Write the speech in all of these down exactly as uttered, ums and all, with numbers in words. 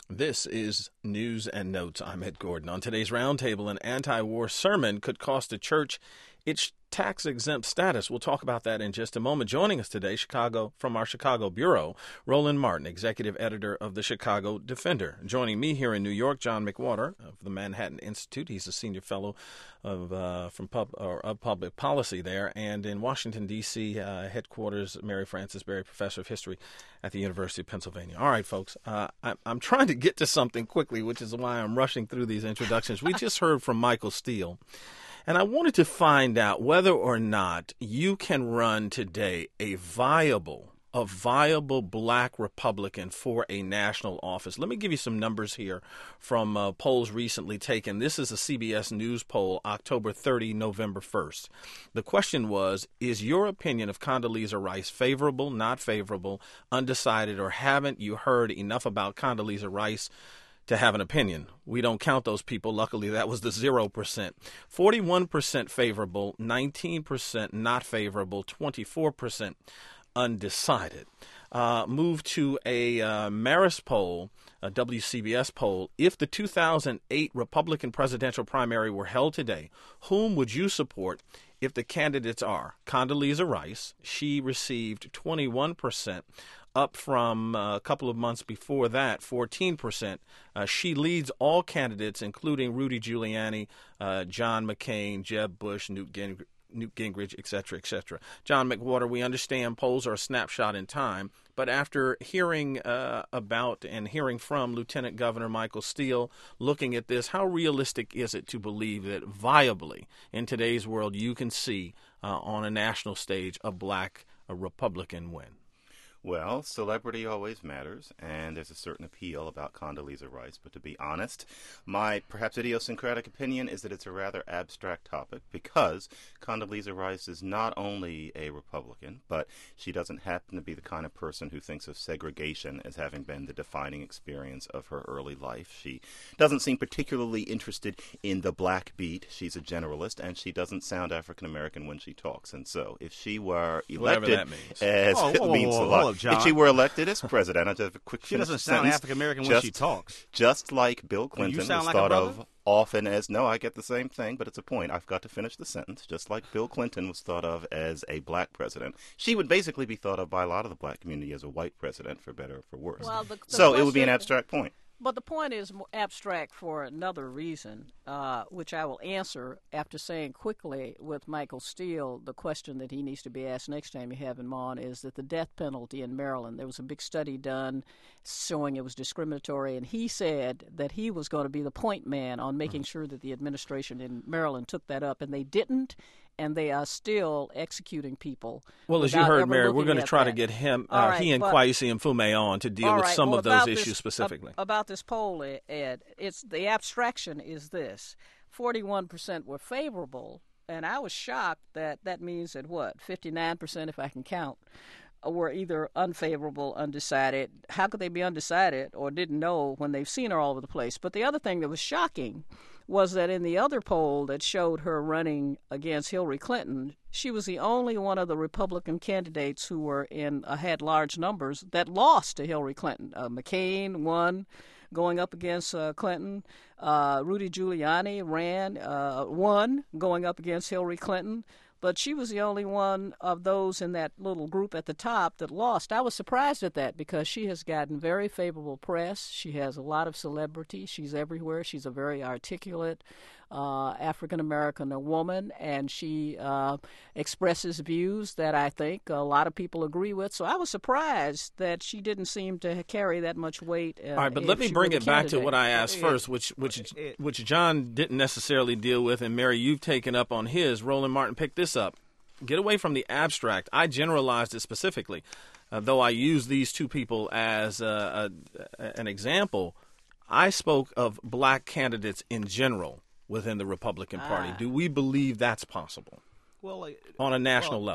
This is News and Notes. I'm Ed Gordon. On today's roundtable, an anti-war sermon could cost the church its tax-exempt status. We'll talk about that in just a moment. Joining us today, Chicago from our Chicago bureau, Roland Martin, executive editor of the Chicago Defender. Joining me here in New York, John McWhorter of the Manhattan Institute. He's a senior fellow of uh, from pub or of public policy there, and in Washington D C uh, headquarters, Mary Frances Berry, professor of history at the University of Pennsylvania. All right, folks, uh, I, I'm trying to get to something quickly, which is why I'm rushing through these introductions. We just heard from Michael Steele. And I wanted to find out whether or not you can run today a viable, a viable black Republican for a national office. Let me give you some numbers here from uh, polls recently taken. This is a C B S News poll, October thirtieth, November first. The question was, is your opinion of Condoleezza Rice favorable, not favorable, undecided, or haven't you heard enough about Condoleezza Rice to have an opinion? We don't count those people. Luckily, that was the zero percent. forty-one percent favorable, nineteen percent not favorable, twenty-four percent undecided. Uh, move to a uh, Marist poll, a W C B S poll. If the two thousand eight Republican presidential primary were held today, whom would you support if the candidates are Condoleezza Rice? She received twenty-one percent. Up from uh, a couple of months before that, fourteen percent. Uh, she leads all candidates, including Rudy Giuliani, uh, John McCain, Jeb Bush, Newt, Ging- Newt Gingrich, et cetera, et cetera. John McWhorter, we understand polls are a snapshot in time, but after hearing uh, about and hearing from Lieutenant Governor Michael Steele, looking at this, how realistic is it to believe that viably in today's world you can see uh, on a national stage a black a Republican win? Well, celebrity always matters, and there's a certain appeal about Condoleezza Rice. But to be honest, my perhaps idiosyncratic opinion is that it's a rather abstract topic because Condoleezza Rice is not only a Republican, but she doesn't happen to be the kind of person who thinks of segregation as having been the defining experience of her early life. She doesn't seem particularly interested in the black beat. She's a generalist, and she doesn't sound African-American when she talks. And so if she were elected that means. as Oh, it whoa, whoa, means whoa, a lot. hold up, John. If she were elected as president, I'll just have a quick She finish doesn't the sound sentence. African American when Just- she talks. Just like Bill Well, you Clinton sound was like a thought brother? of often as, no, I get the same thing, but it's a point. I've got to finish the sentence. Just like Bill Clinton was thought of as a black president, she would basically be thought of by a lot of the black community as a white president, for better or for worse. Well, the- the so it would be an question- abstract point. But the point is more abstract for another reason, uh, which I will answer after saying quickly with Michael Steele, the question that he needs to be asked next time you have him on is that the death penalty in Maryland, there was a big study done showing it was discriminatory, and he said that he was going to be the point man on making sure that the administration in Maryland took that up, and they didn't. And they are still executing people. Well, as you without heard, ever Mary, we're looking going to at try to that. get him, All uh, right, he and but- Kwesi Mfume on to deal All with right, some well, of those about issues this- specifically. ab- about this poll, Ed, it's the abstraction is this: forty-one percent were favorable, and I was shocked that that means that what fifty-nine percent, if I can count, were either unfavorable, undecided. How could they be undecided or didn't know when they've seen her all over the place? But the other thing that was shocking was that in the other poll that showed her running against Hillary Clinton, she was the only one of the Republican candidates who were in uh, had large numbers that lost to Hillary Clinton. Uh, McCain won, going up against uh, Clinton. Uh, Rudy Giuliani ran, uh, won, going up against Hillary Clinton. But she was the only one of those in that little group at the top that lost. I was surprised at that because she has gotten very favorable press. She has a lot of celebrity. She's everywhere. She's a very articulate uh, African-American woman, and she uh, expresses views that I think a lot of people agree with. So I was surprised that she didn't seem to carry that much weight. Uh, All right, but if let me she bring were it the back to candidate. what I asked It- first, which which it- which John didn't necessarily deal with, and Mary, you've taken up on his. Roland Martin, pick this up. Get away from the abstract. I generalized it specifically, uh, though I use these two people as uh, a, an example. I spoke of black candidates in general within the Republican Party. Ah. Do we believe that's possible Well, uh, on a national well, level?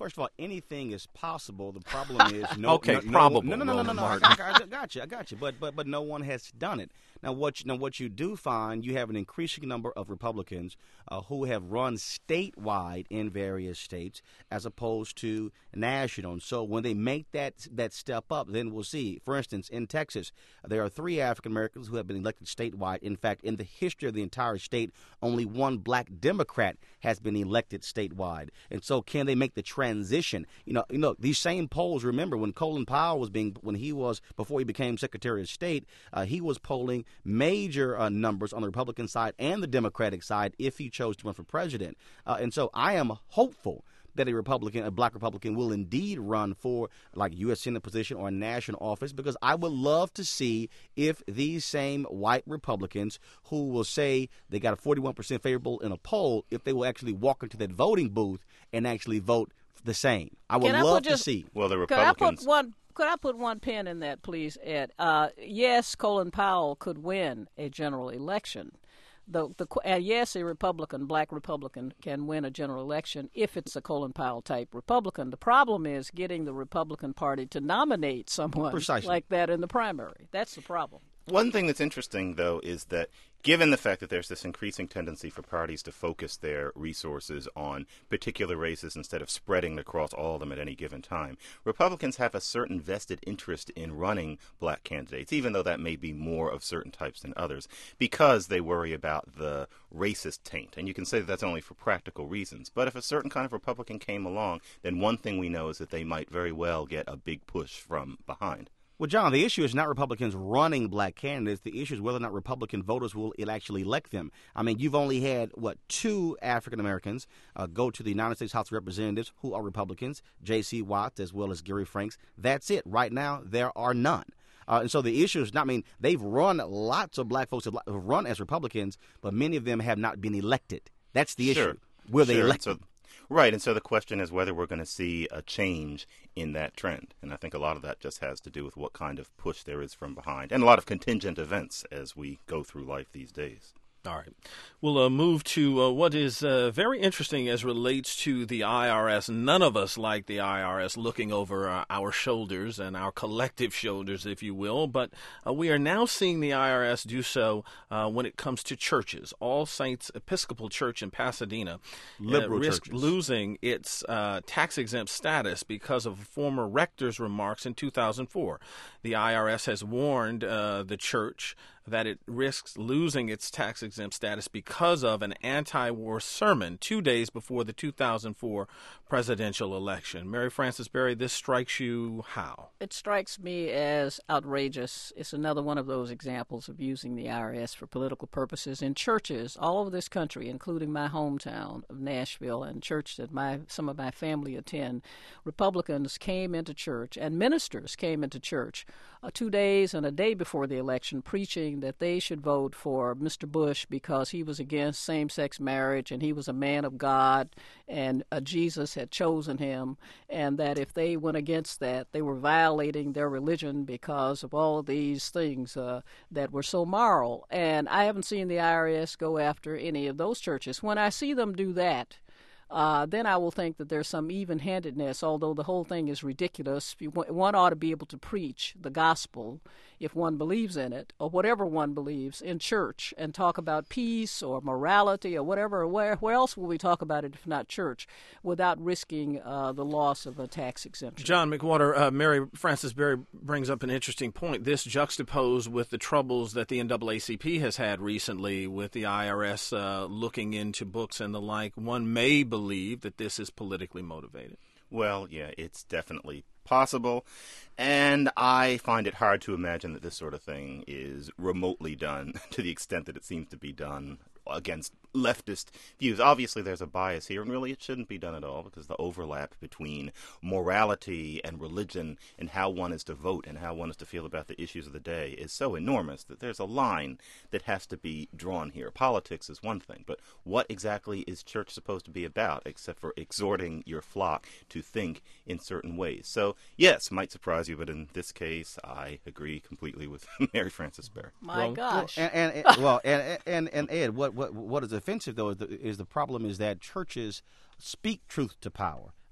First of all, anything is possible. The problem is no. okay, no, no, probable. No, no, no, no, no, Roland no. I, Martin. I, I got you. I got you. But but but no one has done it. Now what you, now what you do find, you have an increasing number of Republicans uh, who have run statewide in various states as opposed to national. And so when they make that that step up, then we'll see. For instance, in Texas, there are three African Americans who have been elected statewide. In fact, in the history of the entire state, only one black Democrat has been elected statewide. And so can they make the transition? You know, you know, these same polls, remember when Colin Powell was being, when he was, before he became Secretary of State, uh, he was polling major uh, numbers on the Republican side and the Democratic side if he chose to run for president. Uh, and so I am hopeful that a Republican, a black Republican, will indeed run for like U S Senate position or a national office, because I would love to see if these same white Republicans who will say they got a forty-one percent favorable in a poll, if they will actually walk into that voting booth and actually vote the same. I would Can I love put just- to see. Well, the Could I Republicans. put one? Could I put one pin in that, please, Ed? Uh, yes, Colin Powell could win a general election. The, the, and yes, a Republican, black Republican, can win a general election if it's a Colin Powell type Republican. The problem is getting the Republican Party to nominate someone Precisely. like that in the primary. That's the problem. One thing that's interesting, though, is that given the fact that there's this increasing tendency for parties to focus their resources on particular races instead of spreading across all of them at any given time, Republicans have a certain vested interest in running black candidates, even though that may be more of certain types than others, because they worry about the racist taint. And you can say that that's only for practical reasons. But if a certain kind of Republican came along, then one thing we know is that they might very well get a big push from behind. Well, John, the issue is not Republicans running black candidates. The issue is whether or not Republican voters will actually elect them. I mean, you've only had, what, two African Americans uh, go to the United States House of Representatives who are Republicans, J C Watts as well as Gary Franks. That's it. Right now, there are none. Uh, and so the issue is not, I mean, they've run, lots of black folks have run as Republicans, but many of them have not been elected. That's the Sure. issue. Will they Sure. elect So- them? Right, and so the question is whether we're going to see a change in that trend. And I think a lot of that just has to do with what kind of push there is from behind, and a lot of contingent events as we go through life these days. All right. We'll uh, move to uh, what is uh, very interesting as relates to the I R S. None of us like the I R S looking over uh, our shoulders and our collective shoulders, if you will. But uh, we are now seeing the I R S do so uh, when it comes to churches. All Saints Episcopal Church in Pasadena Liberal uh, risked churches. losing its uh, tax-exempt status because of a former rector's remarks in two thousand four. The I R S has warned uh, the church that it risks losing its tax-exempt status because of an anti-war sermon two days before the two thousand four presidential election. Mary Frances Berry, this strikes you how? It strikes me as outrageous. It's another one of those examples of using the I R S for political purposes in churches all over this country, including my hometown of Nashville and church that my some of my family attend. Republicans came into church and ministers came into church uh, two days and a day before the election preaching that they should vote for Mister Bush because he was against same-sex marriage and he was a man of God and uh, Jesus had chosen him, and that if they went against that, they were violating their religion because of all of these things uh, that were so moral. And I haven't seen the I R S go after any of those churches. When I see them do that, Uh, then I will think that there's some even-handedness, although the whole thing is ridiculous. One ought to be able to preach the gospel, if one believes in it, or whatever one believes, in church, and talk about peace or morality or whatever. Where, where else will we talk about it if not church, without risking uh, the loss of a tax exemption? John McWhorter, uh, Mary Frances Berry brings up an interesting point. This juxtaposed with the troubles that the N double A C P has had recently with the I R S uh, looking into books and the like. One may believe that this is politically motivated. Well, yeah, it's definitely possible, and I find it hard to imagine that this sort of thing is remotely done to the extent that it seems to be done against leftist views. Obviously, there's a bias here, and really it shouldn't be done at all, because the overlap between morality and religion and how one is to vote and how one is to feel about the issues of the day is so enormous that there's a line that has to be drawn here. Politics is one thing, but what exactly is church supposed to be about except for exhorting your flock to think in certain ways? So, yes, might surprise you, but in this case, I agree completely with Mary Frances Berry. My Well, gosh. And, and, and well, and, and and Ed, what what what is offensive though is the, is the problem is that churches speak truth to power.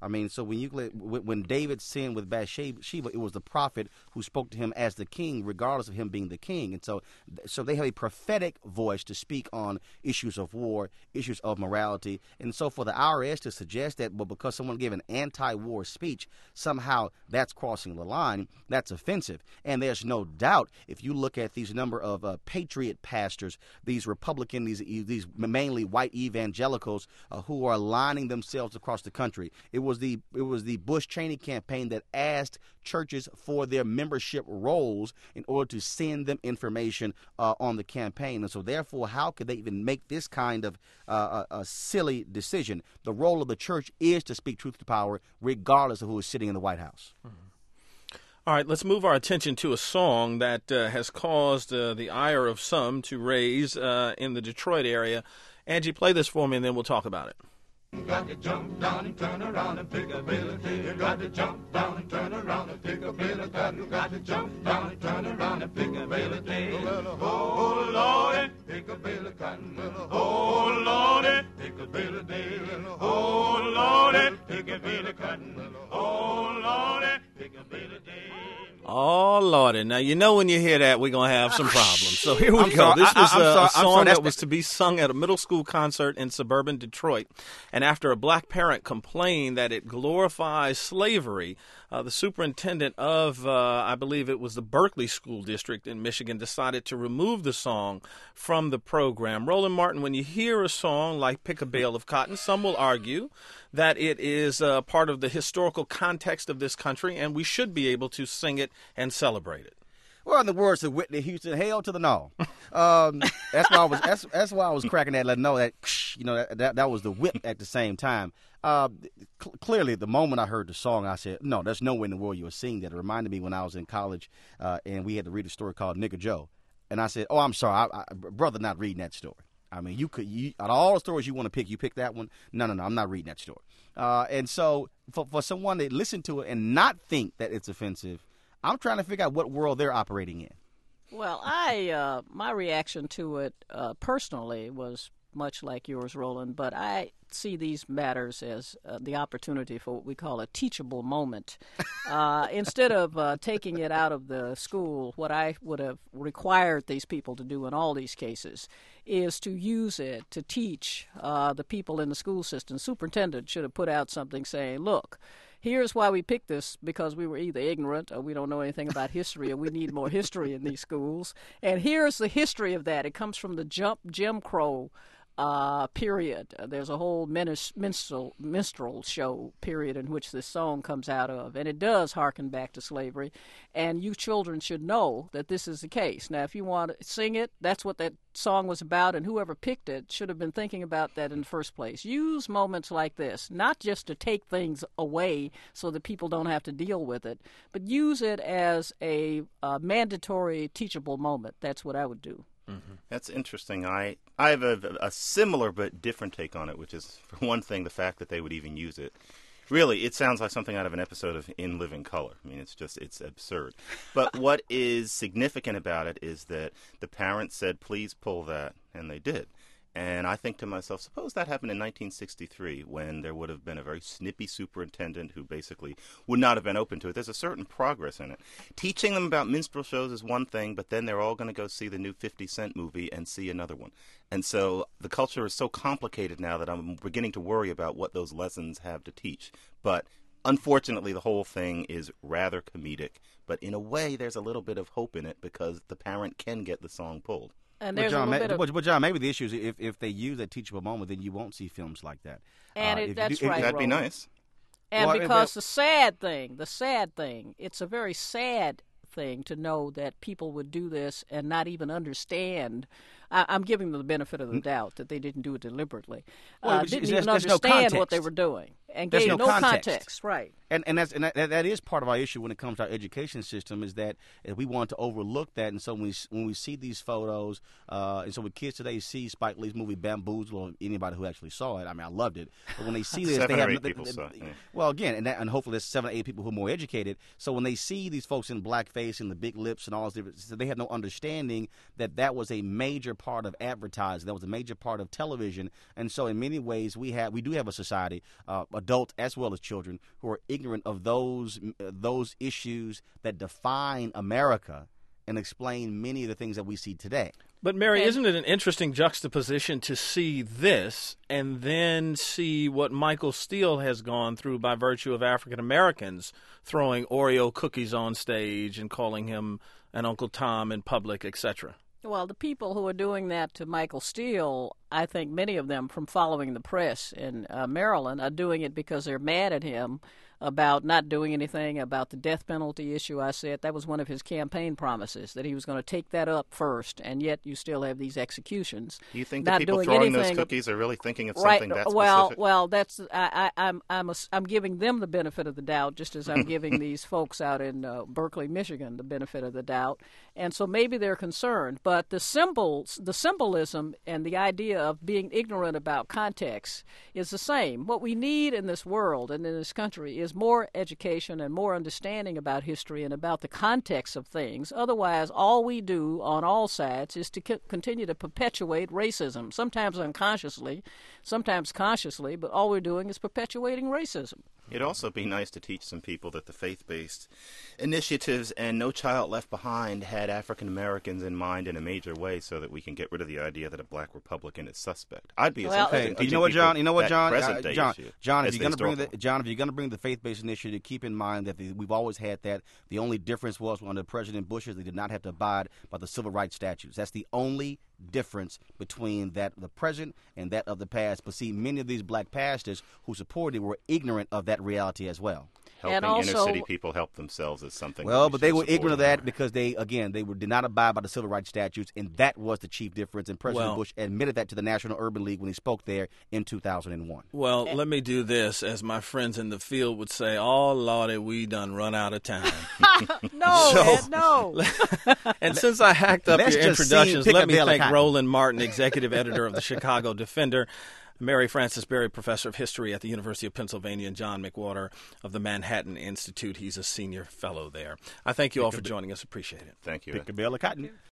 I mean, so when you when David sinned with Bathsheba, it was the prophet who spoke to him as the king, regardless of him being the king. And so, so they have a prophetic voice to speak on issues of war, issues of morality. And so, for the I R S to suggest that, well, because someone gave an anti-war speech, somehow that's crossing the line, that's offensive. And there's no doubt, if you look at these number of uh, patriot pastors, these Republican, these these mainly white evangelicals uh, who are aligning themselves across the country, it was the it was the Bush-Cheney campaign that asked churches for their membership rolls in order to send them information uh, on the campaign. And so, therefore, how could they even make this kind of uh, a, a silly decision? The role of the church is to speak truth to power, regardless of who is sitting in the White House. Mm-hmm. All right, let's move our attention to a song that uh, has caused uh, the ire of some to raise uh, in the Detroit area. Angie, play this for me, and then we'll talk about it. You got to jump down and turn around and pick a bill of tea. You got to jump down and turn around and pick a bill of cotton. You got to jump down and turn around and pick a bill of tea. Oh, Lordy, pick a bill of cotton. Oh, Lordy, pick a bill of tea. Oh, Lordy, pick a bill of cotton. Oh, Lordy, pick a bill of tea. Oh, Lordy. Now, you know when you hear that, we're going to have some problems. So here we I'm go. sorry, this I, was I, I'm a, sorry, a song sorry, that was to be sung at a middle school concert in suburban Detroit. And after a black parent complained that it glorifies slavery, uh, the superintendent of, uh, I believe it was the Berkeley School District in Michigan, decided to remove the song from the program. Roland Martin, when you hear a song like Pick a Bale of Cotton, some will argue that it is uh, part of the historical context of this country, and we should be able to sing it and celebrate it. Well, in the words of Whitney Houston, hail to the no. Um, that's why I was. That's, that's why I was cracking that. Letting know that you know that, that that was the whip at the same time. Uh, cl- clearly, the moment I heard the song, I said, "No, there's no way in the world you were singing that." It reminded me when I was in college, uh, and we had to read a story called Nigger Joe, and I said, "Oh, I'm sorry, I, I, brother, not reading that story." I mean, you could, you, out of all the stories you want to pick, you pick that one. No, no, no, I'm not reading that story. Uh, and so, for for someone to listen to it and not think that it's offensive, I'm trying to figure out what world they're operating in. Well, I uh, my reaction to it uh, personally was much like yours, Roland, but I see these matters as uh, the opportunity for what we call a teachable moment. Uh, instead of uh, taking it out of the school, what I would have required these people to do in all these cases is to use it to teach uh, the people in the school system. The superintendent should have put out something saying, look, here's why we picked this, because we were either ignorant or we don't know anything about history or we need more history in these schools. And here's the history of that. It comes from the jump Jim Crow uh, period. Uh, there's a whole minstrel, minstrel show period in which this song comes out of. And it does harken back to slavery. And you children should know that this is the case. Now, if you want to sing it, that's what that song was about, and whoever picked it should have been thinking about that in the first place. Use moments like this, not just to take things away so that people don't have to deal with it, but use it as a uh, mandatory teachable moment. That's what I would do. Mm-hmm. That's interesting. I, I have a, a similar but different take on it, which is, for one thing, the fact that they would even use it. Really, it sounds like something out of an episode of In Living Color. I mean, it's just, it's absurd. But what is significant about it is that the parents said, please pull that, and they did. And I think to myself, suppose that happened in nineteen sixty-three, when there would have been a very snippy superintendent who basically would not have been open to it. There's a certain progress in it. Teaching them about minstrel shows is one thing, but then they're all going to go see the new fifty cent movie and see another one. And so the culture is so complicated now that I'm beginning to worry about what those lessons have to teach. But unfortunately, the whole thing is rather comedic. But in a way, there's a little bit of hope in it because the parent can get the song pulled. And but there's John, a little ma- bit of, but, but John, maybe the issue is if, if they use a teachable moment, then you won't see films like that. And uh, it, if that's do, right, if, That'd be Roland. nice. And Well, because if- the sad thing, the sad thing, it's a very sad thing to know that people would do this and not even understand. I, I'm giving them the benefit of the doubt that they didn't do it deliberately. Well, uh, it's- didn't there's- even there's no understand what they context. were doing and There's gave no context. context. Right. And and that's and that, that is part of our issue when it comes to our education system is that uh, we want to overlook that, and so when we when we see these photos, uh, and so when kids today see Spike Lee's movie Bamboozle, or anybody who actually saw it, I mean I loved it, but when they see this, Seven they or have eight they- people they- saw it, yeah. Well, again, and that, and hopefully there's seven or eight people who are more educated. So when they see these folks in blackface and the big lips and all this, different, so they have no understanding that that was a major part of advertising. That was a major part of television. And so in many ways, we have we do have a society, uh, adults as well as children, who are ignorant of those uh, those issues that define America and explain many of the things that we see today. But, Mary, Okay. isn't it an interesting juxtaposition to see this and then see what Michael Steele has gone through by virtue of African Americans throwing Oreo cookies on stage and calling him an Uncle Tom in public, et cetera? Well, the people who are doing that to Michael Steele, I think many of them from following the press in uh, Maryland are doing it because they're mad at him about not doing anything about the death penalty issue. I said that was one of his campaign promises, that he was going to take that up first, and yet you still have these executions. Do you think the not people doing throwing those anything- cookies are really thinking of Right. something that well, specific? well, that's I, I, I'm I'm a, I'm giving them the benefit of the doubt, just as I'm giving these folks out in uh, Berkeley, Michigan, the benefit of the doubt, and so maybe they're concerned. But the symbols, the symbolism, and the idea of being ignorant about context is the same. What we need in this world and in this country is more education and more understanding about history and about the context of things. Otherwise, all we do on all sides is to co- continue to perpetuate racism, sometimes unconsciously, sometimes consciously, but all we're doing is perpetuating racism. It'd also be nice to teach some people that the faith-based initiatives and No Child Left Behind had African Americans in mind in a major way, so that we can get rid of the idea that a black Republican is suspect. I'd be as Well, interested Hey, in you teaching know what, people John? You know what, that John? present Uh, day John, issue John, if as you're going to the bring the historical. John, if you're going to bring the faith-based initiative, keep in mind that the, we've always had that. The only difference was under President Bush is they did not have to abide by the civil rights statutes. That's the only difference between that of the present and that of the past. But see, many of these black pastors who supported it were ignorant of that reality as well. Helping And also- inner city people help themselves is something. Well, that we but they should were support ignorant of more. that because they, again, they were, did not abide by the civil rights statutes, and that was the chief difference. And President Well- Bush admitted that to the National Urban League when he spoke there in two thousand one. Well, let me do this, as my friends in the field would say, oh, Lordy, we done run out of time. No, So- Ed, no. And since I hacked up Let's your just introductions, sing let me Pick a thank Bill Roland Martin, executive editor of the Chicago Defender, Mary Frances Berry, professor of history at the University of Pennsylvania, and John McWhorter of the Manhattan Institute. He's a senior fellow there. I thank you all for joining us. Appreciate it. Thank you. Pick a bale of cotton.